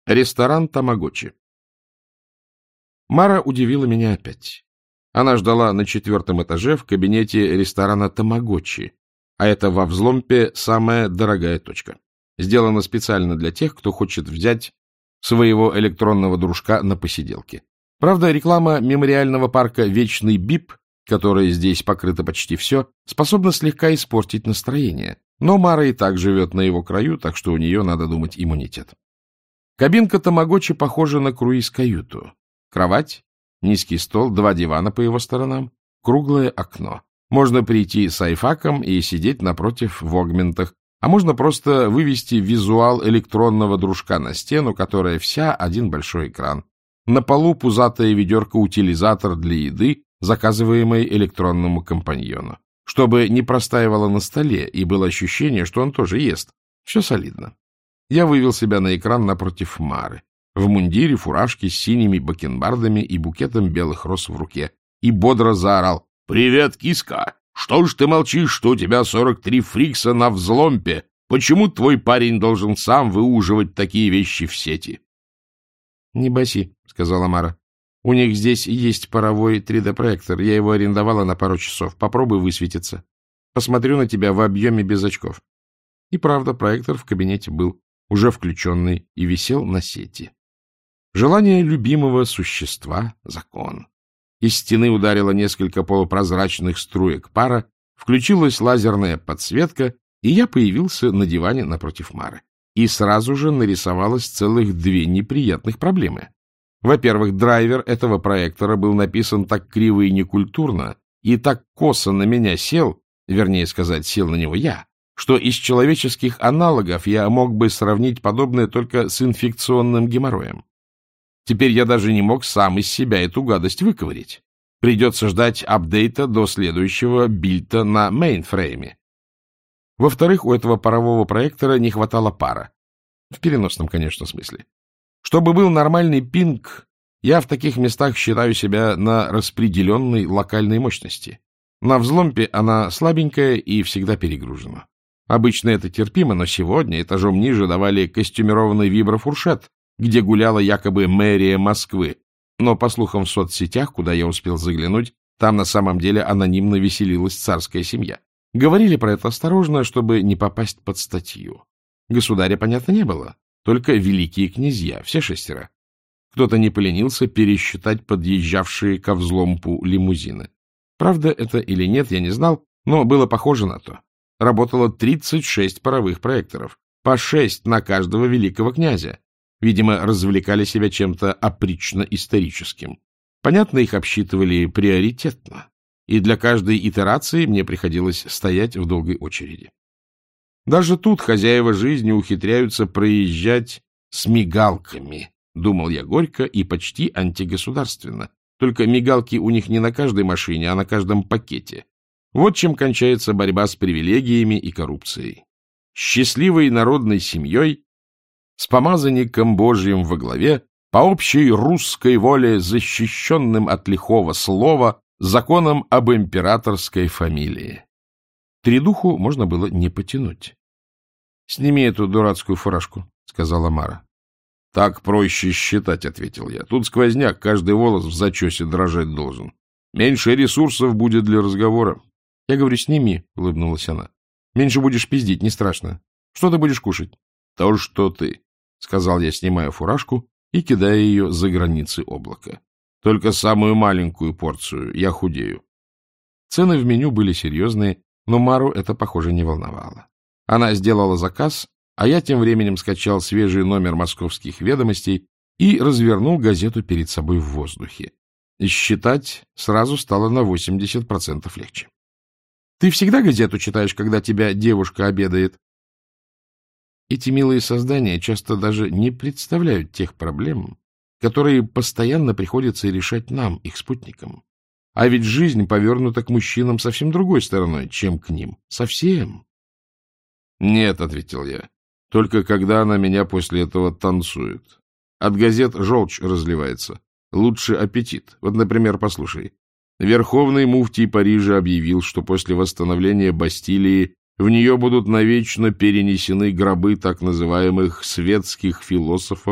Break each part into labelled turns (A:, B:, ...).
A: Ресторан Тамагочи. Мара удивила меня опять. Она ждала на 4-м этаже в кабинете ресторана Тамагочи, а это во Взломпе самая дорогая точка. Сделано специально для тех, кто хочет взять своего электронного дружка на посиделке. Правда, реклама мемориального парка «Вечный Бип», которой здесь покрыто почти все, способна слегка испортить настроение. Но Мара и так живет на его краю, так что у нее, надо думать, иммунитет. Кабинка Тамагочи похожа на круиз-каюту. Кровать, низкий стол, 2 дивана по его сторонам, круглое окно. Можно прийти с айфаком и сидеть напротив в огментах, а можно просто вывести визуал электронного дружка на стену, которая вся один большой экран. На полу пузатая ведерко-утилизатор для еды, заказываемой электронному компаньону. Чтобы не простаивало на столе и было ощущение, что он тоже ест. Все солидно. Я вывел себя на экран напротив Мары. В мундире, фуражке с синими бакенбардами и букетом белых роз в руке. И бодро заорал: «Привет, киска! Что ж ты молчишь, что у тебя 43 фрикса на Взломпе? Почему твой парень должен сам выуживать такие вещи в сети?» «Не баси», — сказала Мара. «У них здесь есть паровой 3D-проектор. Я его арендовала на пару часов. Попробуй высветиться. Посмотрю на тебя в объеме без очков». И правда, проектор в кабинете был, уже включенный, и висел на сети. Желание любимого существа — закон. Из стены ударило несколько полупрозрачных струек пара, включилась лазерная подсветка, и я появился на диване напротив Мары. И сразу же нарисовалось целых 2 неприятных проблемы. Во-первых, драйвер этого проектора был написан так криво и некультурно, и так косо на меня сел, вернее сказать, сел на него я, что из человеческих аналогов я мог бы сравнить подобное только с инфекционным геморроем. Теперь я даже не мог сам из себя эту гадость выковырять. Придется ждать апдейта до следующего бильта на мейнфрейме. Во-вторых, у этого парового проектора не хватало пара. В переносном, конечно, смысле. Чтобы был нормальный пинг, я в таких местах считаю себя на распределенной локальной мощности. На Взломпе она слабенькая и всегда перегружена. Обычно это терпимо, но сегодня этажом ниже давали костюмированный виброфуршет, где гуляла якобы мэрия Москвы. Но, по слухам в соцсетях, куда я успел заглянуть, там на самом деле анонимно веселилась царская семья. Говорили про это осторожно, чтобы не попасть под статью. Государя, понятно, не было, только великие князья, все 6. Кто-то не поленился пересчитать подъезжавшие ко Взломпу лимузины. Правда это или нет, я не знал, но было похоже на то. Работало 36 паровых проекторов, по 6 на каждого великого князя. Видимо, развлекали себя чем-то опрично-историческим. Понятно, их обсчитывали приоритетно, и для каждой итерации мне приходилось стоять в долгой очереди. Даже тут хозяева жизни ухитряются проезжать с мигалками, думал я горько и почти антигосударственно. Только мигалки у них не на каждой машине, а на каждом пакете. Вот чем кончается борьба с привилегиями и коррупцией. Счастливой народной семьей, с помазанником Божьим во главе, по общей русской воле, защищенным от лихого слова, законом об императорской фамилии. Тридуху можно было не потянуть. — Сними эту дурацкую фуражку, — сказала Мара. — Так проще считать, — ответил я. — Тут сквозняк, каждый волос в зачесе дрожать должен. Меньше ресурсов будет для разговора. — Я говорю, сними, — улыбнулась она. — Меньше будешь пиздить, не страшно. Что ты будешь кушать? — То, что ты, — сказал я, снимая фуражку и кидая ее за границы облака. — Только самую маленькую порцию, я худею. Цены в меню были серьезные, но Мару это, похоже, не волновало. Она сделала заказ, а я тем временем скачал свежий номер «Московских ведомостей» и развернул газету перед собой в воздухе. И считать сразу стало на 80% легче. — Ты всегда газету читаешь, когда тебя девушка обедает? Эти милые создания часто даже не представляют тех проблем, которые постоянно приходится решать нам, их спутникам. А ведь жизнь повернута к мужчинам совсем другой стороной, чем к ним. Совсем. — Нет, — ответил я, — только когда она меня после этого танцует. От газет желчь разливается. Лучше аппетит. Вот, например, послушай. Верховный муфтий Парижа объявил, что после восстановления Бастилии в нее будут навечно перенесены гробы так называемых светских философов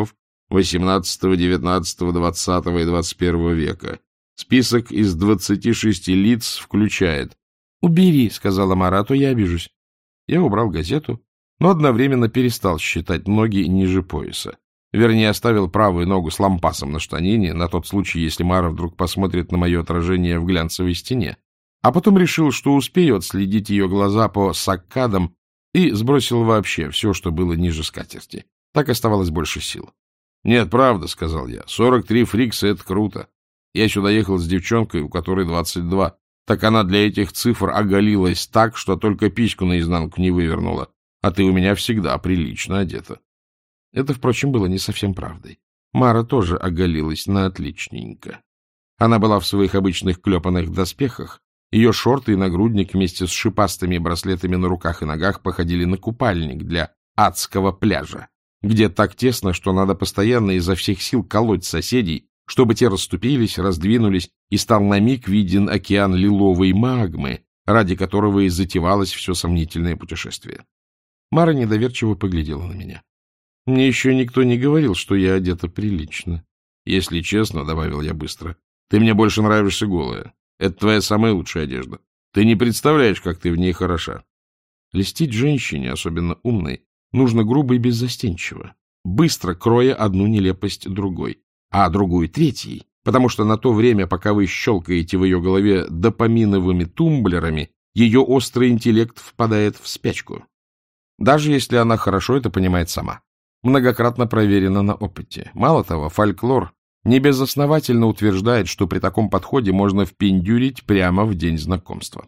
A: XVIII, XIX, XX и XXI века. Список из 26 лиц включает. — Убери, — сказала Мара, — а то я обижусь. Я убрал газету, но одновременно перестал считать ноги ниже пояса. Вернее, оставил правую ногу с лампасом на штанине, на тот случай, если Мара вдруг посмотрит на мое отражение в глянцевой стене. А потом решил, что успею отследить ее глаза по саккадам, и сбросил вообще все, что было ниже скатерти. Так оставалось больше сил. — Нет, правда, — сказал я, — 43 фрикса — это круто. Я сюда ехал с девчонкой, у которой 22. Так она для этих цифр оголилась так, что только письку наизнанку не вывернула. А ты у меня всегда прилично одета. Это, впрочем, было не совсем правдой. Мара тоже оголилась на отличненько. Она была в своих обычных клепанных доспехах. Ее шорты и нагрудник вместе с шипастыми браслетами на руках и ногах походили на купальник для адского пляжа, где так тесно, что надо постоянно изо всех сил колоть соседей, чтобы те расступились, раздвинулись, и стал на миг виден океан лиловой магмы, ради которого и затевалось все сомнительное путешествие. Мара недоверчиво поглядела на меня. Мне еще никто не говорил, что я одета прилично. Если честно, — добавил я быстро, — ты мне больше нравишься голая. Это твоя самая лучшая одежда. Ты не представляешь, как ты в ней хороша. Льстить женщине, особенно умной, нужно грубо и беззастенчиво, быстро кроя одну нелепость другой, а другую третьей, потому что на то время, пока вы щелкаете в ее голове допаминовыми тумблерами, ее острый интеллект впадает в спячку. Даже если она хорошо это понимает сама. Многократно проверено на опыте. Мало того, фольклор небезосновательно утверждает, что при таком подходе можно впендюрить прямо в день знакомства.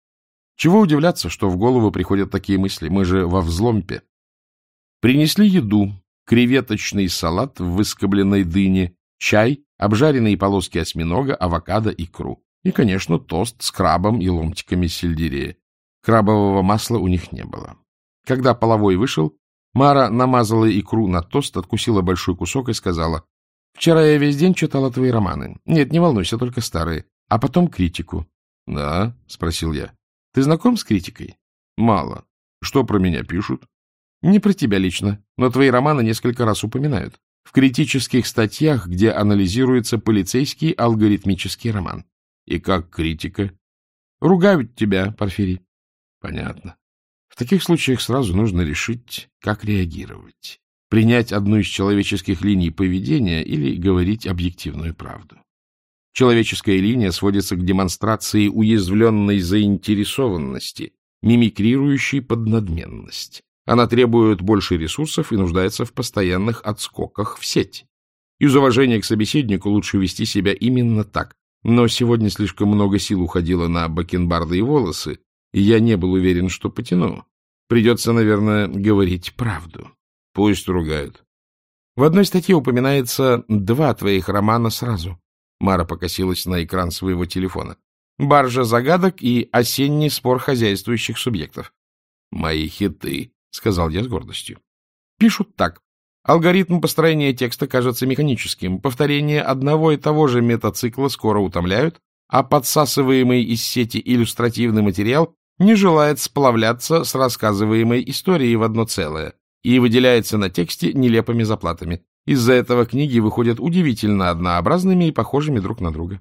A: Чего удивляться, что в голову приходят такие мысли, мы же во взломпе. Принесли еду, креветочный салат в выскобленной дыне, чай, обжаренные полоски осьминога, авокадо, икру. И, конечно, тост с крабом и ломтиками сельдерея. Крабового масла у них не было. Когда половой вышел, Мара намазала икру на тост, откусила большой кусок и сказала: «Вчера я весь день читала твои романы. Нет, не волнуйся, только старые. А потом критику». «Да?» — спросил я. «Ты знаком с критикой?» «Мало. Что про меня пишут?» «Не про тебя лично, но твои романы несколько раз упоминают. В критических статьях, где анализируется полицейский алгоритмический роман». «И как критика?» «Ругают тебя, Порфирий». «Понятно. В таких случаях сразу нужно решить, как реагировать. Принять одну из человеческих линий поведения или говорить объективную правду. Человеческая линия сводится к демонстрации уязвленной заинтересованности, мимикрирующей под надменность. Она требует больше ресурсов и нуждается в постоянных отскоках в сеть. Из уважения к собеседнику лучше вести себя именно так. Но сегодня слишком много сил уходило на бакенбарды и волосы, и я не был уверен, что потяну. Придется, наверное, говорить правду. Пусть ругают. В одной статье упоминается 2 твоих романа сразу. Мара покосилась на экран своего телефона. «Баржа загадок» и «Осенний спор хозяйствующих субъектов». «Мои хиты», — сказал я с гордостью. Пишут так. Алгоритм построения текста кажется механическим. Повторение одного и того же метацикла скоро утомляют, а подсасываемый из сети иллюстративный материал не желает сплавляться с рассказываемой историей в одно целое и выделяется на тексте нелепыми заплатами. Из-за этого книги выходят удивительно однообразными и похожими друг на друга.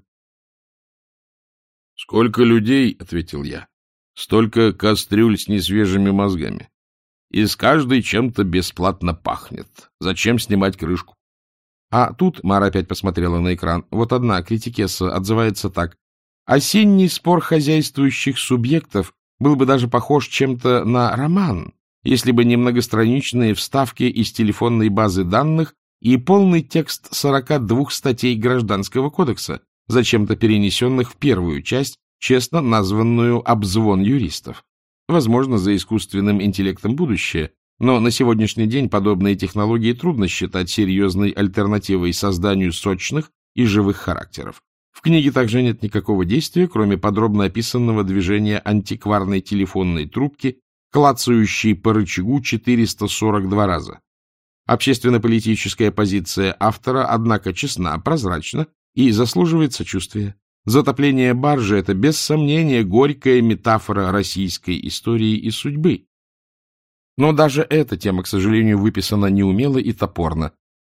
A: «Сколько людей, — ответил я, — столько кастрюль с несвежими мозгами. И с каждой чем-то бесплатно пахнет. Зачем снимать крышку?» А тут Мара опять посмотрела на экран. Вот одна критикесса отзывается так. «Осенний спор хозяйствующих субъектов был бы даже похож чем-то на роман, если бы не многостраничные вставки из телефонной базы данных и полный текст 42 статей Гражданского кодекса, зачем-то перенесенных в первую часть, честно названную «Обзвон юристов». Возможно, за искусственным интеллектом будущее, но на сегодняшний день подобные технологии трудно считать серьезной альтернативой созданию сочных и живых характеров. В книге также нет никакого действия, кроме подробно описанного движения антикварной телефонной трубки, клацающей по рычагу 442 раза. Общественно-политическая позиция автора, однако, честна, прозрачна и заслуживает сочувствия. Затопление баржи — это, без сомнения, горькая метафора российской истории и судьбы. Но даже эта тема, к сожалению, выписана неумело и топорно.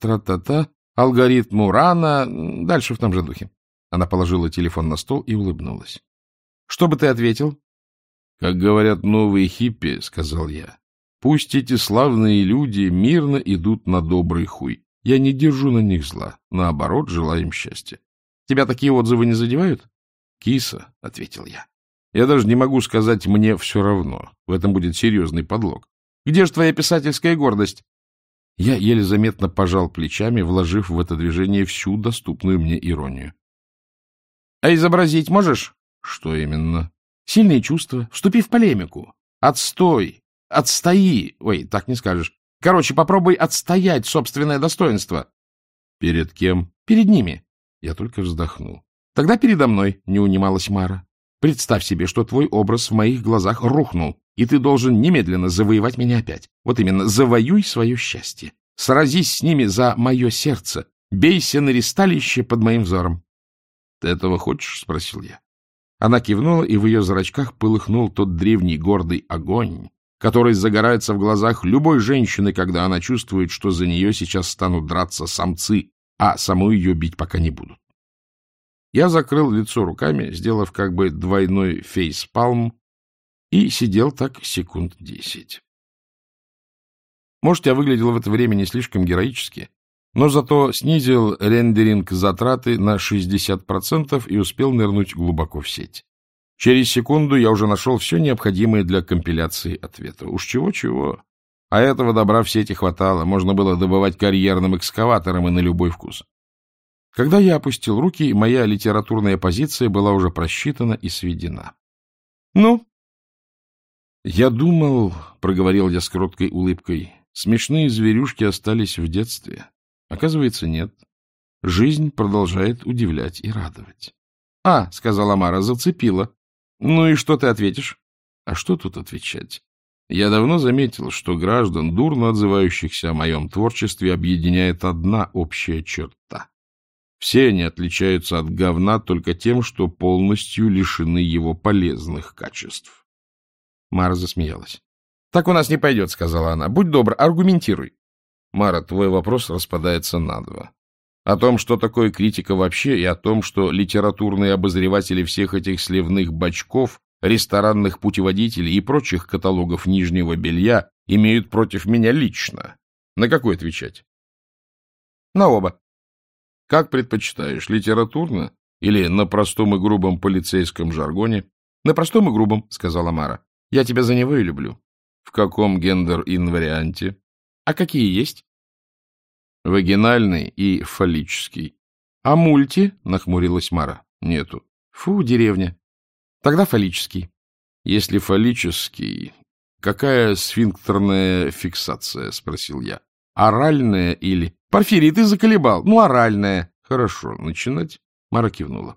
A: тра-та-та, алгоритм Урана, дальше в том же духе. Она положила телефон на стол и улыбнулась. — Что бы ты ответил? — Как говорят новые хиппи, — сказал я, — пусть эти славные люди мирно идут на добрый хуй. Я не держу на них зла, наоборот, желаю им счастья. Тебя такие отзывы не задевают? — Киса, — ответил я. Я даже не могу сказать «мне все равно». В этом будет серьезный подлог. Где же твоя писательская гордость? Я еле заметно пожал плечами, вложив в это движение всю доступную мне иронию. — А изобразить можешь? — Что именно? — Сильные чувства. Вступи в полемику. Отстой. Отстои. Ой, так не скажешь. Короче, попробуй отстоять собственное достоинство. — Перед кем? — Перед ними. Я только вздохнул. — Тогда передо мной, — не унималась Мара. Представь себе, что твой образ в моих глазах рухнул, и ты должен немедленно завоевать меня опять. Вот именно, завоюй свое счастье. Сразись с ними за мое сердце. Бейся на ристалище под моим взором. — Ты этого хочешь? — спросил я. Она кивнула, и в ее зрачках полыхнул тот древний гордый огонь, который загорается в глазах любой женщины, когда она чувствует, что за нее сейчас станут драться самцы, а саму ее бить пока не будут. Я закрыл лицо руками, сделав как бы двойной фейспалм, и сидел так секунд 10. Может, я выглядел в это время не слишком героически, но зато снизил рендеринг-затраты на 60% и успел нырнуть глубоко в сеть. Через секунду я уже нашел все необходимое для компиляции ответа. Уж чего-чего. А этого добра в сети хватало, можно было добывать карьерным экскаватором и на любой вкус. Когда я опустил руки, моя литературная позиция была уже просчитана и сведена. — Ну? — Я думал, — проговорил я с кроткой улыбкой, — смешные зверюшки остались в детстве. Оказывается, нет. Жизнь продолжает удивлять и радовать. — А, — сказала Мара, — зацепила. — Ну и что ты ответишь? — А что тут отвечать? Я давно заметил, что граждан, дурно отзывающихся о моем творчестве, объединяет одна общая черта. Все они отличаются от говна только тем, что полностью лишены его полезных качеств. Мара засмеялась. — Так у нас не пойдет, — сказала она. — Будь добр, аргументируй. — Мара, твой вопрос распадается на два. О том, что такое критика вообще, и о том, что литературные обозреватели всех этих сливных бачков, ресторанных путеводителей и прочих каталогов нижнего белья имеют против меня лично. На какой отвечать? — На оба. — Как предпочитаешь, литературно или на простом и грубом полицейском жаргоне? — На простом и грубом, — сказала Мара. — Я тебя за него и люблю. — В каком гендер-инварианте? — А какие есть? — Вагинальный и фаллический. — А мульти? — нахмурилась Мара. — Нету. — Фу, деревня. — Тогда фаллический. — Если фаллический, какая сфинктерная фиксация? — спросил я. — Оральная или... — Порфирий, ты заколебал. Ну, оральная. — Хорошо, начинать? Мара кивнула.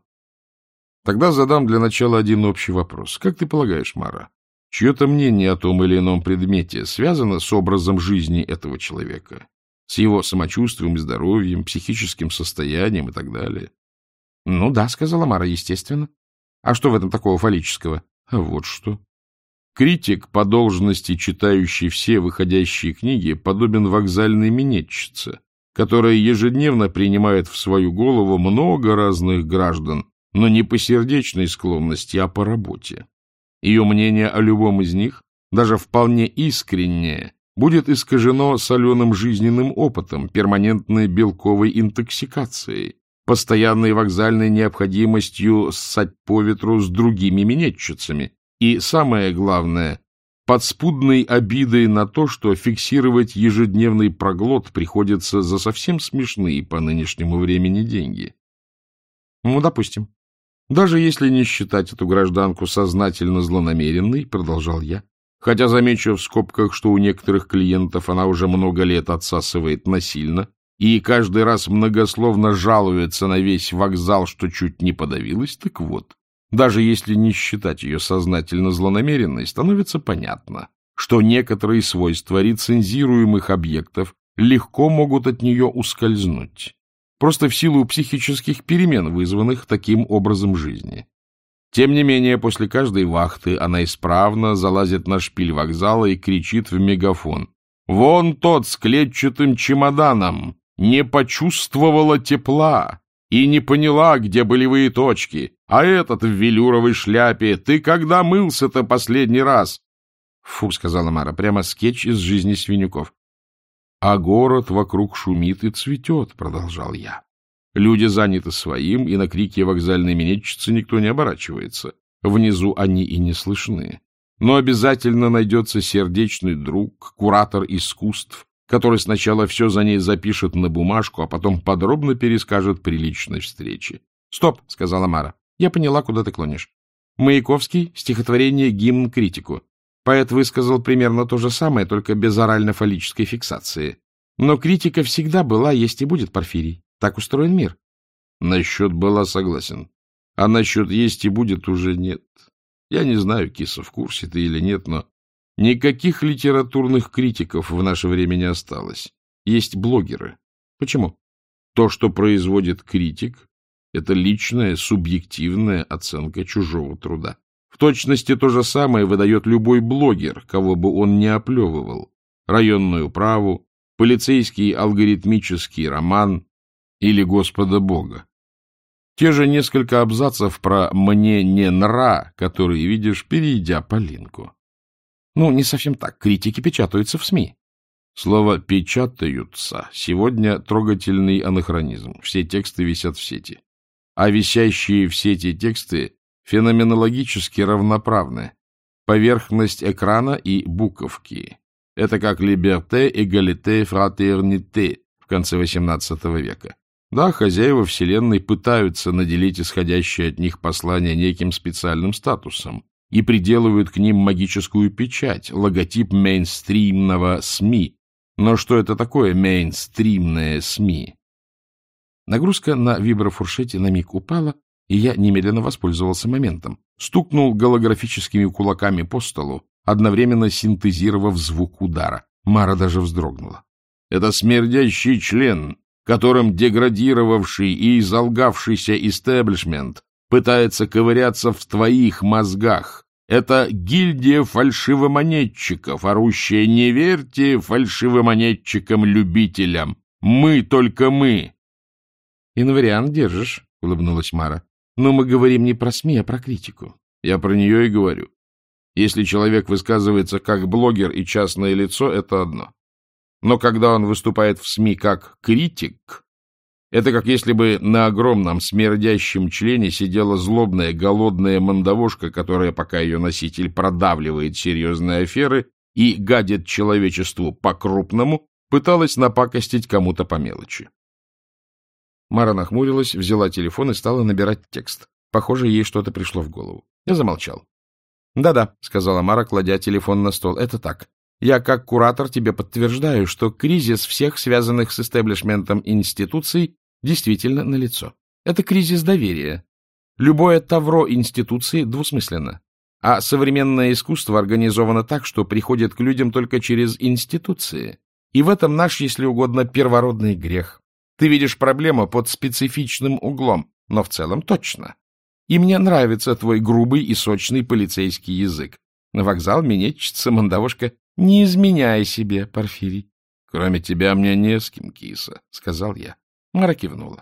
A: — Тогда задам для начала один общий вопрос. Как ты полагаешь, Мара, чье-то мнение о том или ином предмете связано с образом жизни этого человека? С его самочувствием, здоровьем, психическим состоянием и так далее? — Ну да, — сказала Мара, — естественно. А что в этом такого фаллического? А вот что. Критик, по должности читающий все выходящие книги, подобен вокзальной минетчице, которая ежедневно принимает в свою голову много разных граждан, но не по сердечной склонности, а по работе. Ее мнение о любом из них, даже вполне искреннее, будет искажено соленым жизненным опытом, перманентной белковой интоксикацией, постоянной вокзальной необходимостью ссать по ветру с другими минетчицами и, самое главное, подспудной обидой на то, что фиксировать ежедневный проглот приходится за совсем смешные по нынешнему времени деньги. Ну, допустим. Даже если не считать эту гражданку сознательно злонамеренной, продолжал я, хотя замечу в скобках, что у некоторых клиентов она уже много лет отсасывает насильно и каждый раз многословно жалуется на весь вокзал, что чуть не подавилась, так вот, даже если не считать ее сознательно злонамеренной, становится понятно, что некоторые свойства рецензируемых объектов легко могут от нее ускользнуть, просто в силу психических перемен, вызванных таким образом жизни. Тем не менее, после каждой вахты она исправно залазит на шпиль вокзала и кричит в мегафон: «Вон тот с клетчатым чемоданом! не почувствовала тепла и не поняла, где болевые точки. А этот в велюровой шляпе, ты когда мылся-то последний раз? Фу, сказала Мара, прямо скетч из жизни Свинюков. А город вокруг шумит и цветет, продолжал я. Люди заняты своим, и на крики вокзальной минетчицы никто не оборачивается. Внизу они и не слышны. Но обязательно найдется сердечный друг, куратор искусств, который сначала все за ней запишет на бумажку, а потом подробно перескажет при личной встрече. — Стоп, — сказала Мара. — Я поняла, куда ты клонишь. Маяковский, стихотворение «Гимн критику». Поэт высказал примерно то же самое, только без орально-фаллической фиксации. Но критика всегда была, есть и будет, Порфирий. Так устроен мир. Насчет «была» согласен. А насчет «есть и будет» уже нет. Я не знаю, киса, в курсе ты или нет, но никаких литературных критиков в наше время не осталось. Есть блогеры. Почему? То, что производит критик, это личная, субъективная оценка чужого труда. В точности то же самое выдает любой блогер, кого бы он ни оплевывал. Районную праву, полицейский алгоритмический роман или Господа Бога. Те же несколько абзацев про «мне не нра», которые видишь, перейдя по линку. Ну, не совсем так. Критики печатаются в СМИ. Слово «печатаются» сегодня трогательный анахронизм. Все тексты висят в сети. А висящие в сети тексты феноменологически равноправны. Поверхность экрана и буковки. Это как «либерте, эгалите, фратерните» в конце XVIII века. Да, хозяева Вселенной пытаются наделить исходящее от них послание неким специальным статусом и приделывают к ним магическую печать, логотип мейнстримного СМИ. Но что это такое мейнстримное СМИ? Нагрузка на виброфуршете на миг упала, и я немедленно воспользовался моментом. Стукнул голографическими кулаками по столу, одновременно синтезировав звук удара. Мара даже вздрогнула. Это смердящий член, которым деградировавший и изолгавшийся истеблишмент пытается ковыряться в твоих мозгах. Это гильдия фальшивомонетчиков, орущая «не верьте фальшивомонетчикам-любителям! Мы, только мы!» «Инвариант держишь», — улыбнулась Мара. «Но мы говорим не про СМИ, а про критику». «Я про нее и говорю. Если человек высказывается как блогер и частное лицо, это одно. Но когда он выступает в СМИ как критик, это как если бы на огромном смердящем члене сидела злобная, голодная мандавошка, которая, пока ее носитель продавливает серьезные аферы и гадит человечеству по-крупному, пыталась напакостить кому-то по мелочи. Мара нахмурилась, взяла телефон и стала набирать текст. Похоже, ей что-то пришло в голову. Я замолчал. «Да-да», — сказала Мара, кладя телефон на стол, — «это так. Я, как куратор, тебе подтверждаю, что кризис всех связанных с истеблишментом институций действительно налицо. Это кризис доверия. Любое тавро институции двусмысленно. А современное искусство организовано так, что приходит к людям только через институции. И в этом наш, если угодно, первородный грех. Ты видишь проблему под специфичным углом, но в целом точно. И мне нравится твой грубый и сочный полицейский язык. На вокзал, минетчица, мандавошка. Не изменяй себе, Порфирий. — Кроме тебя мне не с кем, киса, — сказал я. Мара кивнула.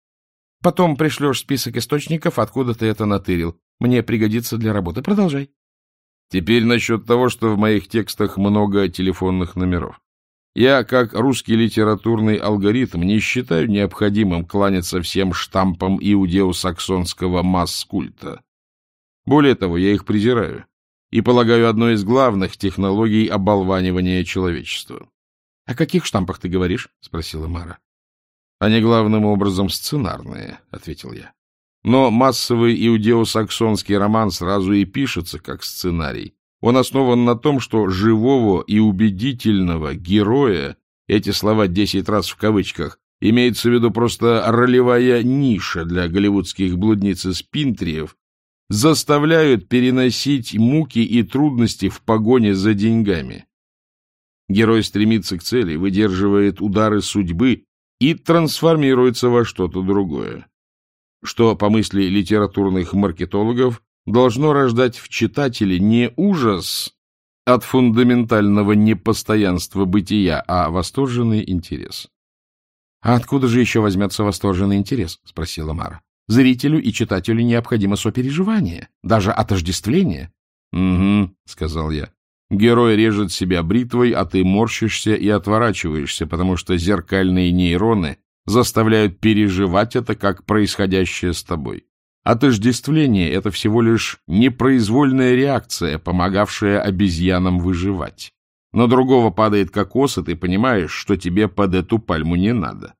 A: — Потом пришлешь список источников, откуда ты это натырил. Мне пригодится для работы. Продолжай. Теперь насчет того, что в моих текстах много телефонных номеров. Я, как русский литературный алгоритм, не считаю необходимым кланяться всем штампам иудео-саксонского масс-культа. Более того, я их презираю и полагаю одной из главных технологий оболванивания человечества. — О каких штампах ты говоришь? — спросила Мара. — Они главным образом сценарные, — ответил я. Но массовый иудео-саксонский роман сразу и пишется как сценарий. Он основан на том, что живого и убедительного героя, эти слова 10 раз в кавычках, имеется в виду просто ролевая ниша для голливудских блудниц и спинтриев, заставляют переносить муки и трудности в погоне за деньгами. Герой стремится к цели, выдерживает удары судьбы и трансформируется во что-то другое, что, по мысли литературных маркетологов, должно рождать в читателе не ужас от фундаментального непостоянства бытия, а восторженный интерес. — А откуда же еще возьмется восторженный интерес? — спросила Мара. — Зрителю и читателю необходимо сопереживание, даже отождествление. — Угу, — сказал я. Герой режет себя бритвой, а ты морщишься и отворачиваешься, потому что зеркальные нейроны заставляют переживать это как происходящее с тобой. Отождествление — это всего лишь непроизвольная реакция, помогавшая обезьянам выживать. На другого падает кокос, и ты понимаешь, что тебе под эту пальму не надо.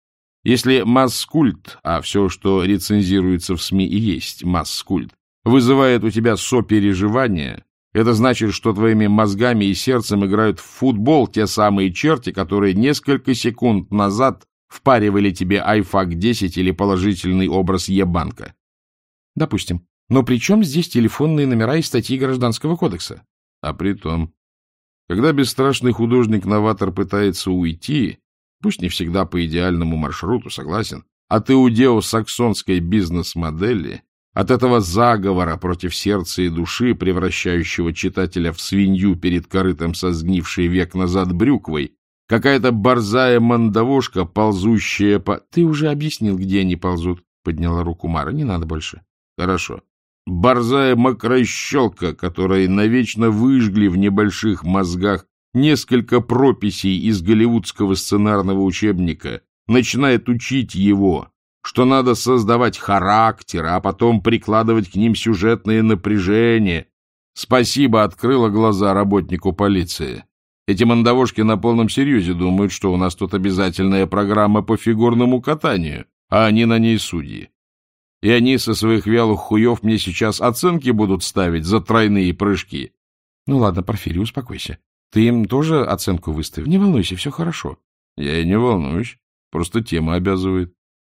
A: Если масс-культ, а все, что рецензируется в СМИ и есть масс-культ, вызывает у тебя сопереживание, это значит, что твоими мозгами и сердцем играют в футбол те самые черти, которые несколько секунд назад впаривали тебе iFAQ-10 или положительный образ Е-банка. Допустим. Но при чем здесь телефонные номера и статьи Гражданского кодекса? А при том, когда бесстрашный художник-новатор пытается уйти, пусть не всегда по идеальному маршруту, согласен, от иудео-саксонской бизнес-модели, от этого заговора против сердца и души, превращающего читателя в свинью перед корытом со сгнившей век назад брюквой, какая-то борзая мандавошка, ползущая по... — Ты уже объяснил, где они ползут, — подняла руку Мара. — Не надо больше. — Хорошо. Борзая мокрощелка, которой навечно выжгли в небольших мозгах несколько прописей из голливудского сценарного учебника, начинает учить его, что надо создавать характеры, а потом прикладывать к ним сюжетное напряжение. Спасибо, открыла глаза работнику полиции. Эти мандавошки на полном серьезе думают, что у нас тут обязательная программа по фигурному катанию, а они на ней судьи. И они со своих вялых хуев мне сейчас оценки будут ставить за тройные прыжки. Ну ладно, Порфирий, успокойся. Ты им тоже оценку выставь. Не волнуйся, все хорошо. Я и не волнуюсь. Просто тема обязывает.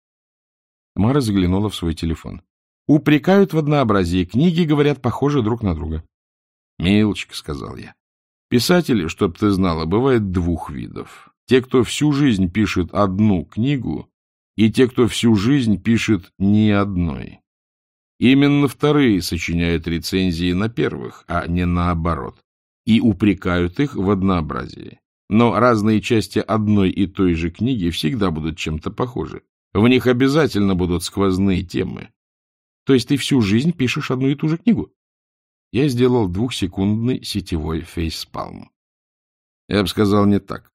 A: Мара заглянула в свой телефон. Упрекают в однообразии. Книги, говорят, похожи друг на друга. Милочка, сказал я. Писатели, чтоб ты знала, бывает двух видов. Те, кто всю жизнь пишет одну книгу, и те, кто всю жизнь пишет ни одной. Именно вторые сочиняют рецензии на первых, а не наоборот, и упрекают их в однообразии. Но разные части одной и той же книги всегда будут чем-то похожи. В них обязательно будут сквозные темы. То есть ты всю жизнь пишешь одну и ту же книгу? Я сделал 2-секундный сетевой фейспалм. Я бы сказал не так.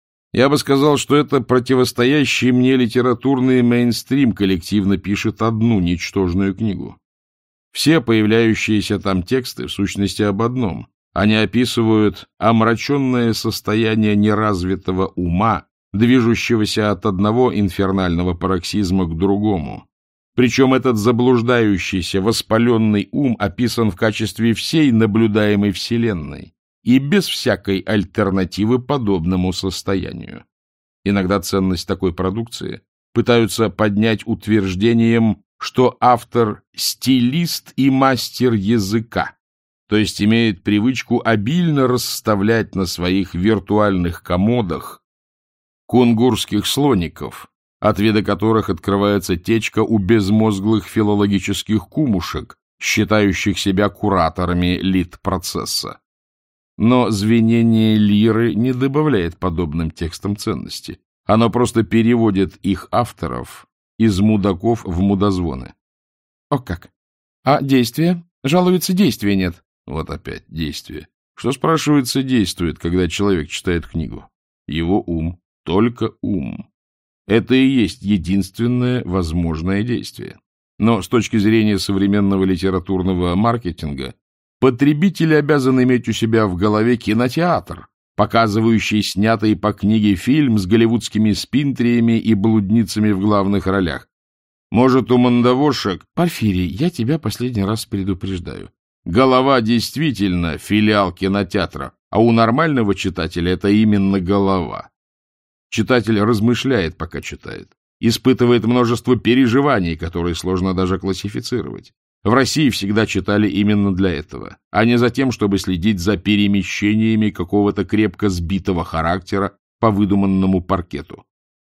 A: Я бы сказал, что это противостоящий мне литературный мейнстрим коллективно пишет одну ничтожную книгу. Все появляющиеся там тексты в сущности об одном. Они описывают омраченное состояние неразвитого ума, движущегося от одного инфернального пароксизма к другому. Причем этот заблуждающийся, воспаленный ум описан в качестве всей наблюдаемой вселенной и без всякой альтернативы подобному состоянию. Иногда ценность такой продукции пытаются поднять утверждением, что автор – стилист и мастер языка, то есть имеет привычку обильно расставлять на своих виртуальных комодах кунгурских слоников, от вида которых открывается течка у безмозглых филологических кумушек, считающих себя кураторами лит-процесса. Но звенение лиры не добавляет подобным текстам ценности. Оно просто переводит их авторов из мудаков в мудозвоны. О как! А действия? Жалуются, действия нет. Вот опять действие. Что, спрашивается, действует, когда человек читает книгу? Его ум. Только ум. Это и есть единственное возможное действие. Но с точки зрения современного литературного маркетинга, потребитель обязан иметь у себя в голове кинотеатр, показывающий снятый по книге фильм с голливудскими спинтриями и блудницами в главных ролях. Может, у мандавошек... Порфирий, я тебя последний раз предупреждаю. Голова действительно филиал кинотеатра, а у нормального читателя это именно голова. Читатель размышляет, пока читает, испытывает множество переживаний, которые сложно даже классифицировать. В России всегда читали именно для этого, а не за тем, чтобы следить за перемещениями какого-то крепко сбитого характера по выдуманному паркету.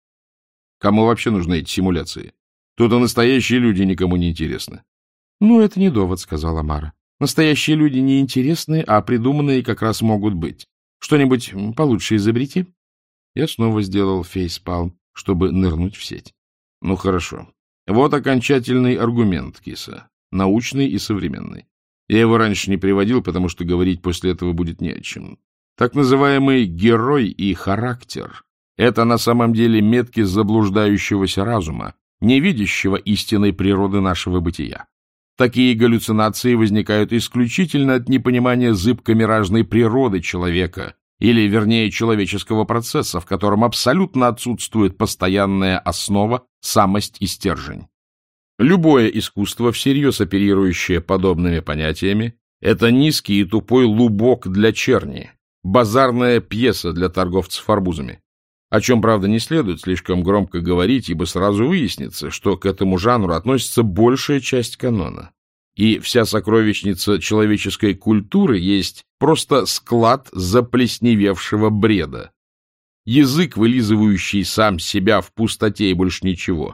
A: Кому вообще нужны эти симуляции? Тут и настоящие люди никому не интересны. — Ну, это не довод, — сказала Мара. — Настоящие люди не интересны, а придуманные как раз могут быть. Что-нибудь получше изобрети? Я снова сделал фейспалм. чтобы нырнуть в сеть. Ну, хорошо. Вот окончательный аргумент, киса. Научный и современный. Я его раньше не приводил, потому что говорить после этого будет не о чем. Так называемый герой и характер — это на самом деле метки заблуждающегося разума, не видящего истинной природы нашего бытия. Такие галлюцинации возникают исключительно от непонимания зыбко-миражной природы человека, или, вернее, человеческого процесса, в котором абсолютно отсутствует постоянная основа, самость и стержень. Любое искусство, всерьез оперирующее подобными понятиями, это низкий и тупой лубок для черни, базарная пьеса для торговцев арбузами. О чем, правда, не следует слишком громко говорить, ибо сразу выяснится, что к этому жанру относится большая часть канона. И вся сокровищница человеческой культуры есть просто склад заплесневевшего бреда. Язык, вылизывающий сам себя в пустоте и больше ничего.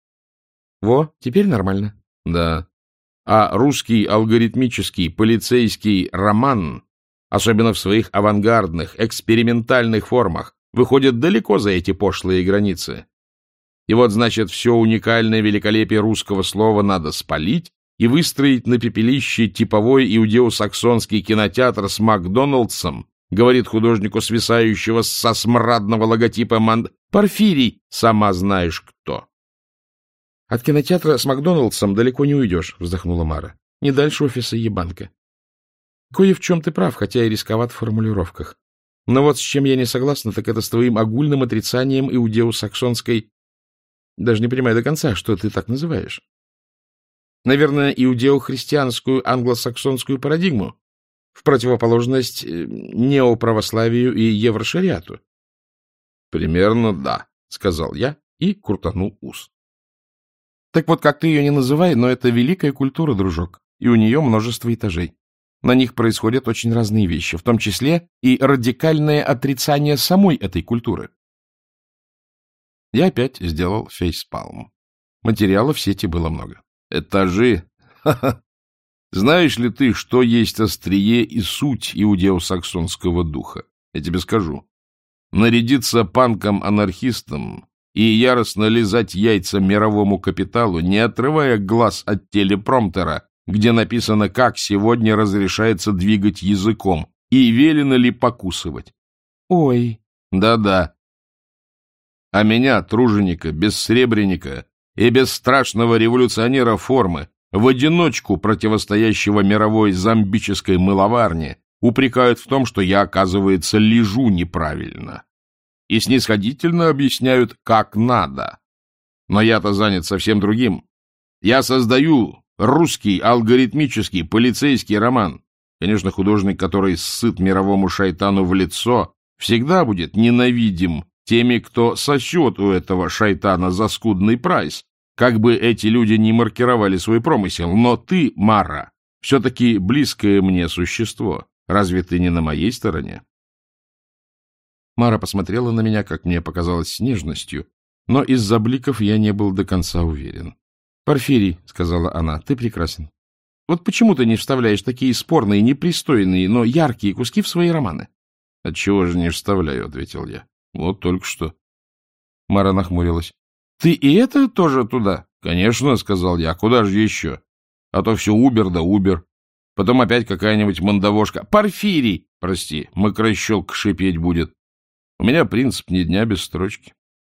A: Во, теперь нормально. Да. А русский алгоритмический полицейский роман, особенно в своих авангардных, экспериментальных формах, выходит далеко за эти пошлые границы. И вот, значит, все уникальное великолепие русского слова надо спалить и выстроить на пепелище типовой иудео-саксонский кинотеатр с Макдоналдсом, говорит художнику свисающего со смрадного логотипа Порфирий, сама знаешь кто. — От кинотеатра с Макдоналдсом далеко не уйдешь, — вздохнула Мара. — Не дальше офиса Ебанка. Кое в чем ты прав, хотя и рисковат в формулировках. Но вот с чем я не согласна, так это с твоим огульным отрицанием иудео-саксонской... Даже не понимаю до конца, что ты так называешь. Наверное, иудео-христианскую англосаксонскую парадигму, в противоположность неоправославию и еврошариату. — Примерно да, — сказал я и крутанул ус. — Так вот, как ты ее не называй, но это великая культура, дружок, и у нее множество этажей. На них происходят очень разные вещи, в том числе и радикальное отрицание самой этой культуры. Я опять сделал фейспалм. Материала в сети было много. Этажи? Ха-ха! Знаешь ли ты, что есть острие и суть иудео-саксонского духа? Я тебе скажу. Нарядиться панком-анархистом и яростно лизать яйца мировому капиталу, не отрывая глаз от телепромптера, где написано, как сегодня разрешается двигать языком и велено ли покусывать. Ой, да-да. А меня, труженика, бессребреника и бесстрашного революционера формы, в одиночку противостоящего мировой зомбической мыловарне, упрекают в том, что я, оказывается, лежу неправильно. И снисходительно объясняют, как надо. Но я-то занят совсем другим. Я создаю русский алгоритмический полицейский роман. Конечно, художник, который ссыт мировому шайтану в лицо, всегда будет ненавидим теми, кто сосет у этого шайтана за скудный прайс, как бы эти люди не маркировали свой промысел. Но ты, Мара, все-таки близкое мне существо. Разве ты не на моей стороне? Мара посмотрела на меня, как мне показалось, с нежностью, но из-за бликов я не был до конца уверен. — Порфирий, — сказала она, — ты прекрасен. Вот почему ты не вставляешь такие спорные, непристойные, но яркие куски в свои романы? — Отчего же не вставляю, — ответил я. — Вот только что. Мара нахмурилась. — Ты и это тоже туда? — Конечно, — сказал я. — Куда же еще? А то все Убер да Убер. Потом опять какая-нибудь мандавошка. — Порфирий! Прости, мокрощелк шипеть будет. У меня принцип ни дня без строчки.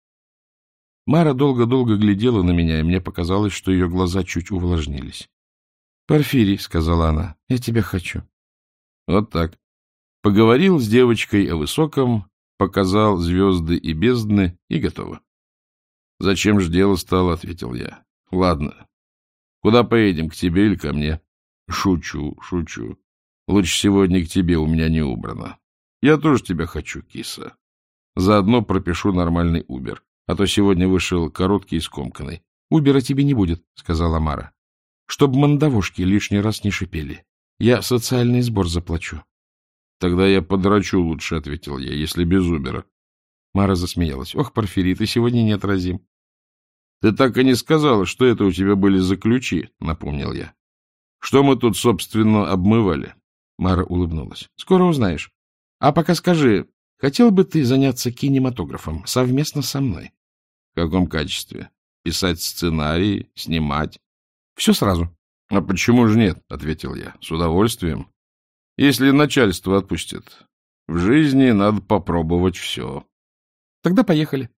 A: Мара долго-долго глядела на меня, и мне показалось, что ее глаза чуть увлажнились. — Порфирий, — сказала она, — я тебя хочу. Вот так. Поговорил с девочкой о высоком, показал звезды и бездны, и готово. — Зачем же дело стало, — ответил я. — Ладно. Куда поедем, к тебе или ко мне? — Шучу, шучу. Лучше сегодня к тебе, у меня не убрано. Я тоже тебя хочу, киса. Заодно пропишу нормальный Убер. А то сегодня вышел короткий и скомканный. — Убера тебе не будет, — сказала Мара. — Чтоб мандавошки лишний раз не шипели. Я социальный сбор заплачу. — Тогда я подрачу лучше, — ответил я, — если без Убера. Мара засмеялась. — Ох, Порфирий, ты сегодня неотразим. — Ты так и не сказала, что это у тебя были за ключи, — напомнил я. — Что мы тут, собственно, обмывали? Мара улыбнулась. — Скоро узнаешь. А пока скажи, хотел бы ты заняться кинематографом совместно со мной? В каком качестве? Писать сценарий, снимать?
B: Все сразу.
A: — А почему же нет? — ответил я. — С удовольствием. Если начальство отпустит. В жизни надо попробовать все.
B: Тогда поехали.